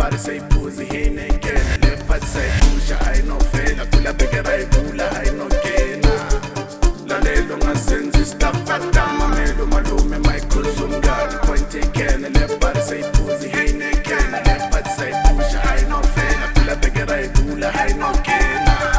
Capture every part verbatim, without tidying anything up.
body say pussy, he ain't getting it. But say pusha, I no fail. I feel a bigger I bula, I no gain. La lelo ngasenzi stuff fata mamelo malume my kuzum God point again. Le body say pussy, he ain't getting it. But say pusha, I no fail. I feel a bigger I bula, I no gain.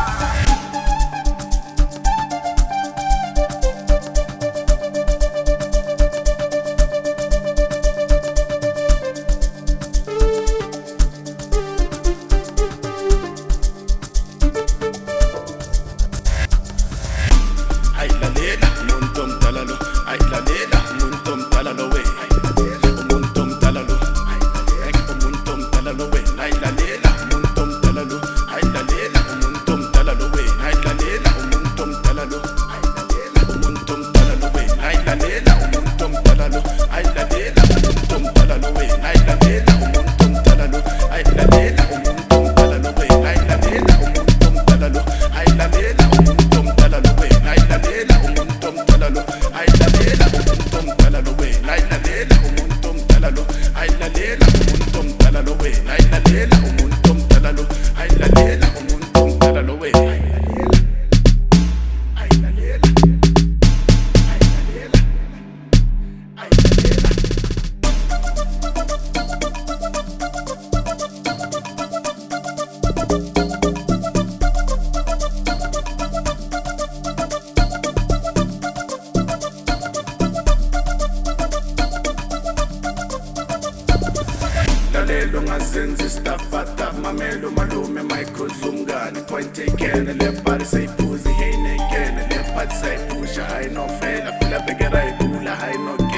Lalelo ngasenzi stuff fata mamelo malume my kuzum God point again. Le body say pussy, he ain't again. Le body say pusha, I no fail. I feel a bigger I bula, I no